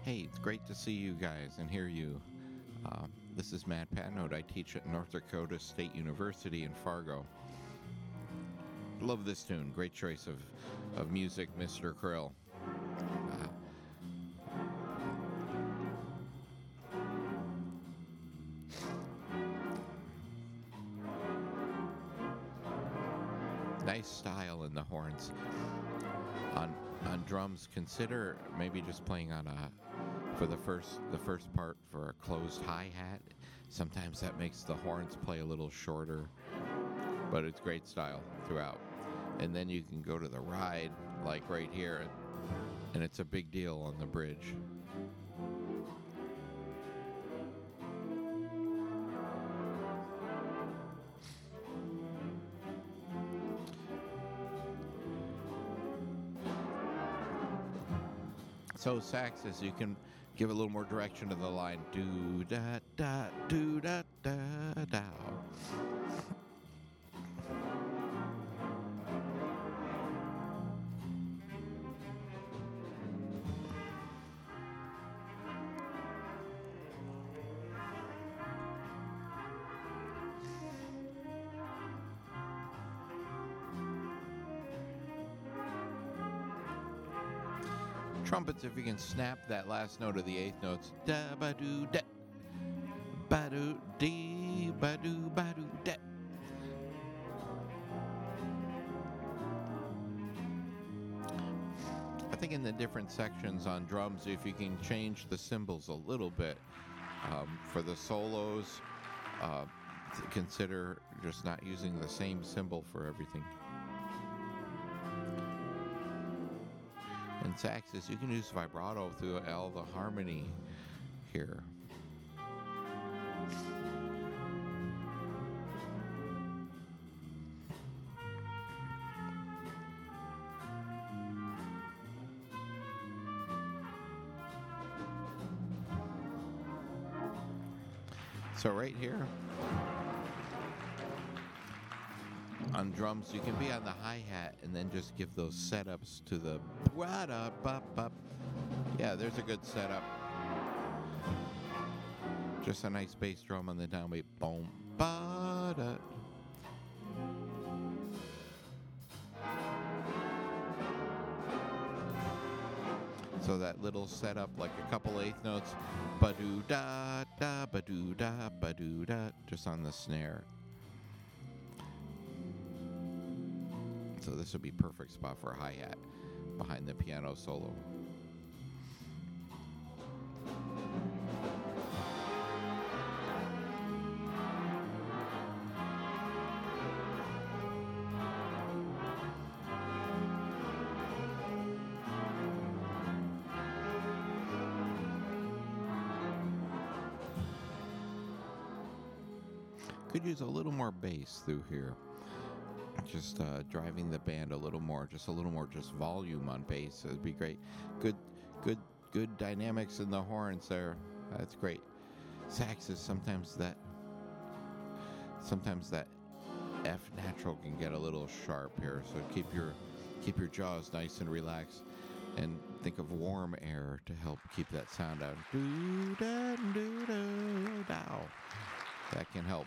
Hey, it's great to see you guys and hear you. This is Matt Patnode. I teach at North Dakota State University in Fargo. Love this tune. Great choice of music, Mr. Krill. Nice style in the horns. On drums, consider maybe just playing on for the first part for a closed hi-hat. Sometimes that makes the horns play a little shorter, but it's great style throughout. And then you can go to the ride, like right here, and it's a big deal on the bridge. So saxes, you can give a little more direction to the line. Do da da do da da da. Trumpets, if you can snap that last note of the eighth notes. Da ba do da. Ba do dee ba do da. I think in the different sections on drums, if you can change the cymbals a little bit for the solos, consider just not using the same cymbal for everything. And saxes, you can use vibrato through all the harmony here. So right here on drums, you can be on the hi-hat and then just give those setups to the yeah, there's a good setup. Just a nice bass drum on the downbeat. Boom, ba da. So that little setup, like a couple eighth notes, ba-doo da da ba-doo da ba-doo da, just on the snare. So this would be perfect spot for a hi-hat behind the piano solo. Could use a little more bass through here. Just driving the band a little more, just volume on bass. It'd be great. Good dynamics in the horns there. That's great. Saxes, sometimes that F natural can get a little sharp here. So keep your jaws nice and relaxed, and think of warm air to help keep that sound out. Do da do da dow. That can help.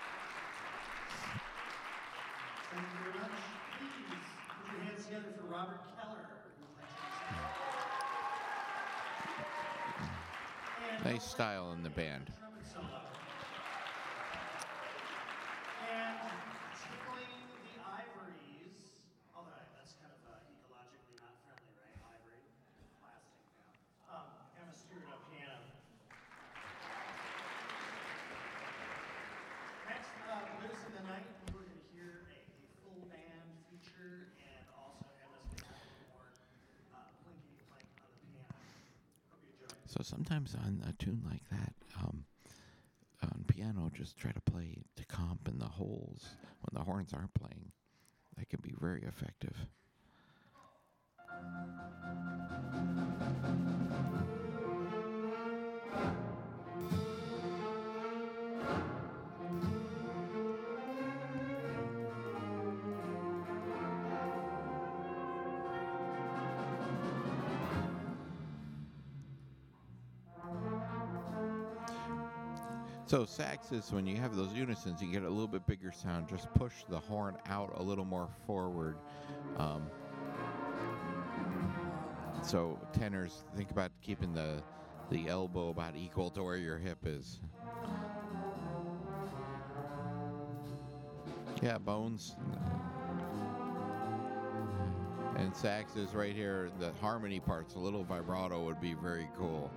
Thank you very much. Please put your hands together for Robert Keller. Nice style in the band. And tickling the ivories. Although that's kind of ecologically not friendly, right? Ivory, plastic now. Kind of a stirred up piano. Next, Lives in the Night, we're going to hear a full band feature and also Emma's going to have a little more plinkety plink on the piano. Hope you enjoy it. So sometimes on a tune like that, on piano, just try to play to comp in the holes when the horns aren't playing. That can be very effective. So saxes, when you have those unisons, you get a little bit bigger sound. Just push the horn out a little more forward. So tenors, think about keeping the elbow about equal to where your hip is. Yeah, bones. And saxes right here, the harmony parts, a little vibrato would be very cool.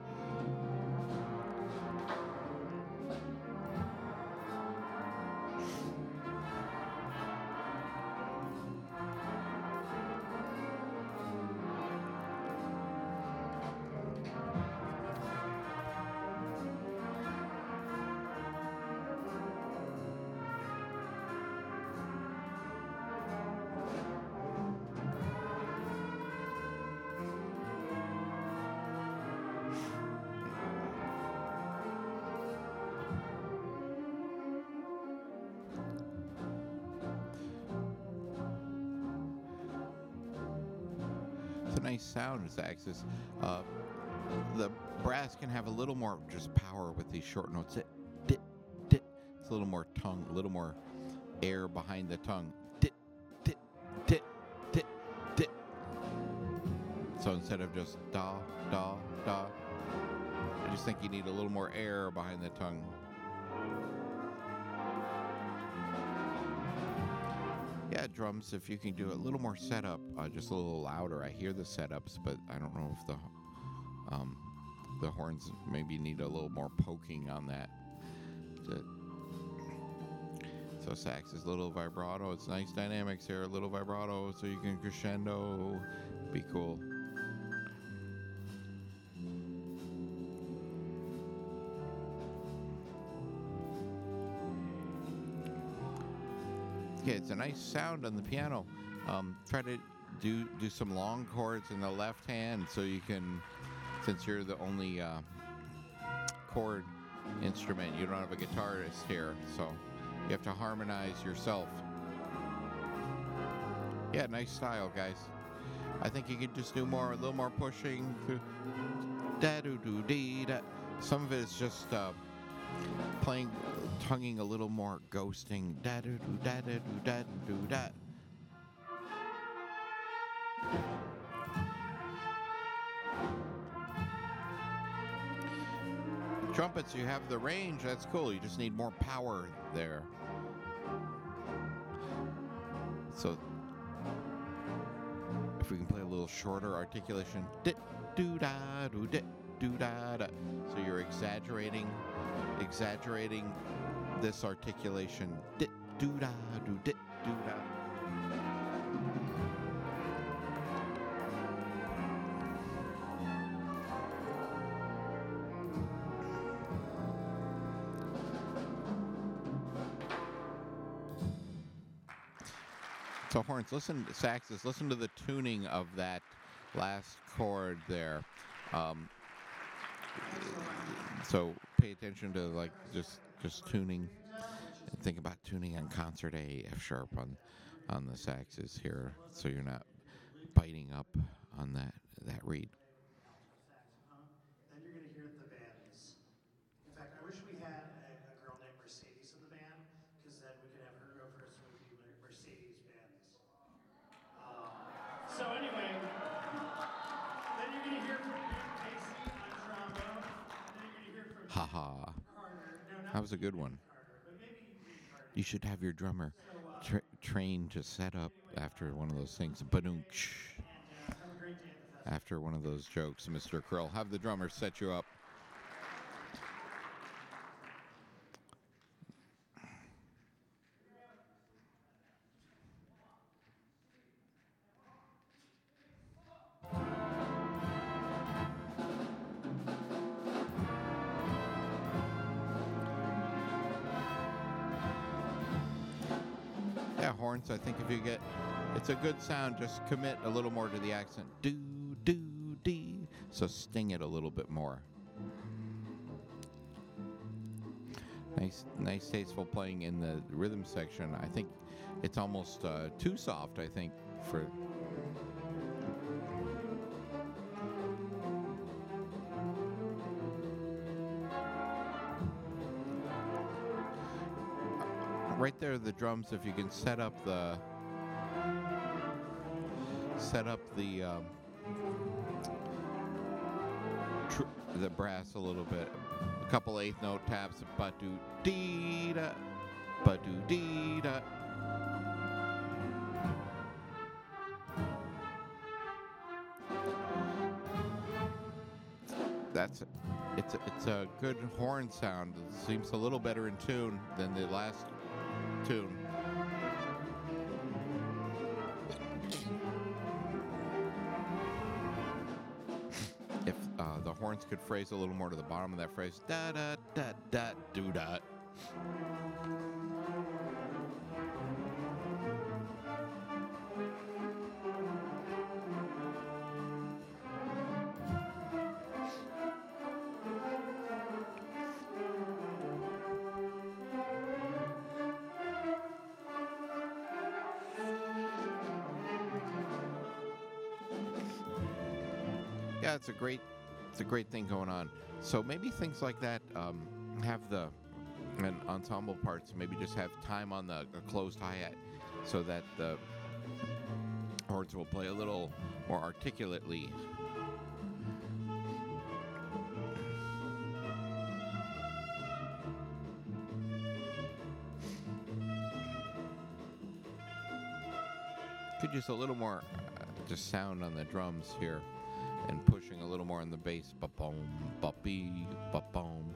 It's a nice sound, saxes. The brass can have a little more just power with these short notes. Dit, dit. It's a little more tongue, a little more air behind the tongue. Dit, dit, dit, dit, dit. So instead of just da, da, da, I just think you need a little more air behind the tongue. Yeah, drums, if you can do a little more setup, just a little louder. I hear the setups, but I don't know if the horns maybe need a little more poking on that. So sax is a little vibrato. It's nice dynamics here, a little vibrato, so you can crescendo. Be cool. Yeah, it's a nice sound on the piano. Try to do some long chords in the left hand, so you can, since you're the only chord instrument, you don't have a guitarist here, so you have to harmonize yourself. Yeah, nice style, guys. I think you could just do a little more pushing through. Da do do dee da. Some of it is just playing, tonguing a little more, ghosting. Da do do da da do da do da. Trumpets, you have the range. That's cool. You just need more power there. So if we can play a little shorter articulation, dit do da do dit do da da. So you're exaggerating this articulation. Dit do da do dit do da. So horns, saxes, listen to the tuning of that last chord there. So pay attention to like just tuning. And think about tuning on concert A, F sharp on the saxes here, so you're not biting up on that reed. Then you're going to hear the bands. In fact, I wish we had a girl named Mercedes in the band, because then we could have her go first and we could do Mercedes bands. So anyway, then you're going to hear from Casey on trombone. Then you're going to hear from Haha. Carter. No, That was a good one. Carter, but maybe Carter. You should have your drummer train to set up after one of those things. Badoonch. Have a great day at the festival. After one of those jokes, Mr. Krill. Have the drummer set you up. Yeah, horns, I think if you get, it's a good sound, just commit a little more to the accent. Do, do, dee. So sting it a little bit more. Nice tasteful playing in the rhythm section. I think it's almost too soft, I think, for... right there, the drums. If you can set up the the brass a little bit, a couple eighth note taps, ba do dee da, ba do dee da. It's a good horn sound. It seems a little better in tune than the last tune. If the horns could phrase a little more to the bottom of that phrase, da da da da do da. Yeah, it's a great thing going on. So maybe things like that have and ensemble parts. Maybe just have time on the closed hi-hat, so that the horns will play a little more articulately. Could use a little more just sound on the drums here. And pushing a little more on the bass. Ba-boom, ba-bee, ba-boom.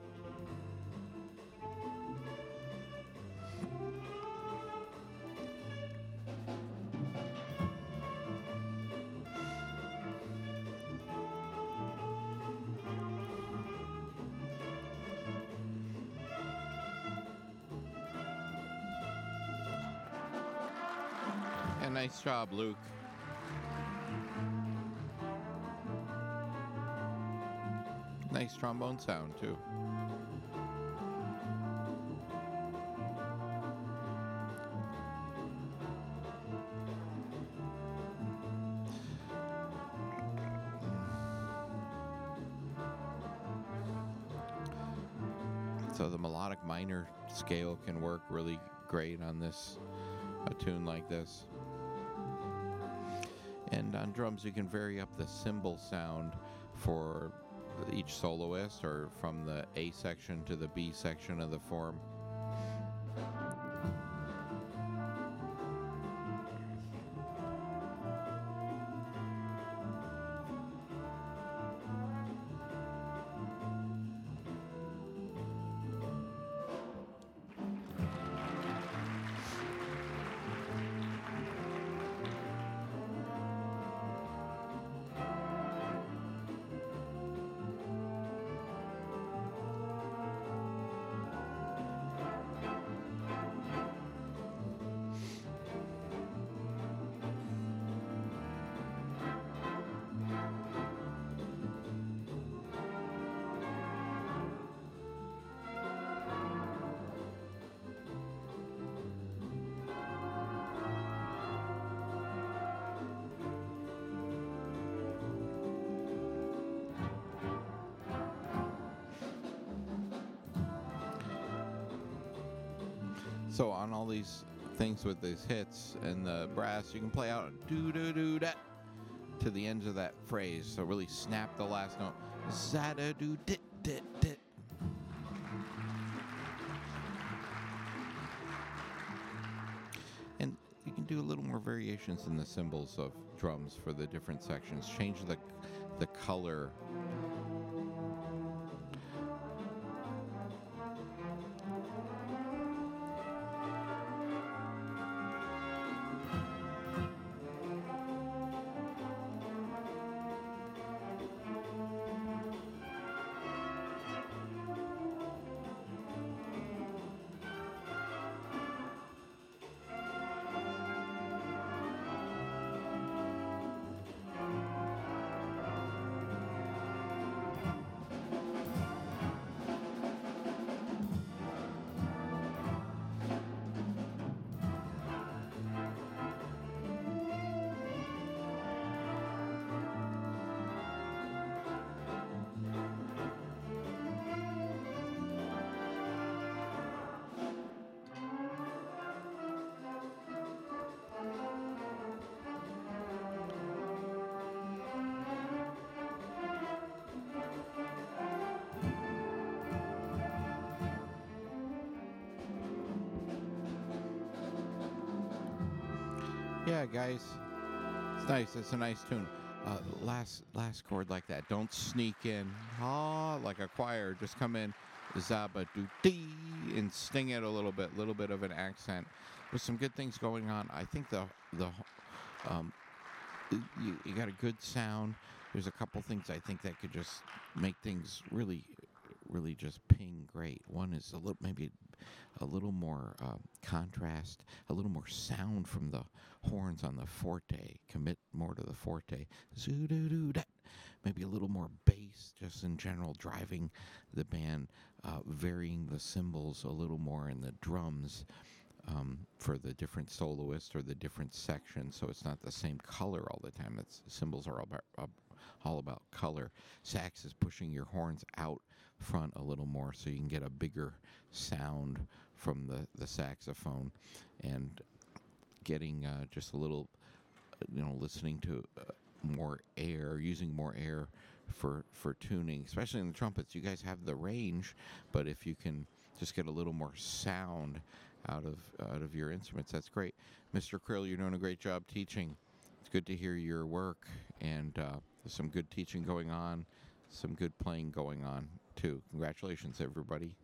And nice job, Luke. Nice trombone sound, too. So the melodic minor scale can work really great on a tune like this. And on drums, you can vary up the cymbal sound for each soloist, or from the A section to the B section of the form. So on all these things with these hits and the brass, you can play out do do do da to the ends of that phrase. So really snap the last note. Zada do dit dit dit. And you can do a little more variations in the cymbals of drums for the different sections. Change the color. Yeah, guys. It's nice. It's a nice tune. Last chord like that. Don't sneak in. Like a choir. Just come in. Zaba do dee and sting it a little bit of an accent. With some good things going on. I think the um, you got a good sound. There's a couple things I think that could just make things really just ping great. One is maybe a little more contrast, a little more sound from the horns on the forte. Commit more to the forte. Zoo doo doo da. Maybe a little more bass, just in general, driving the band, varying the cymbals a little more in the drums. For the different soloists or the different sections, so it's not the same color all the time. Cymbals are all about color. Sax is pushing your horns out front a little more, so you can get a bigger sound from the saxophone, and getting just a little, listening to more air, using more air for tuning, especially in the trumpets. You guys have the range, but if you can just get a little more sound out of your instruments, that's great. Mr. Krill, you're doing a great job teaching. It's good to hear your work, and there's some good teaching going on, some good playing going on too. Congratulations, everybody.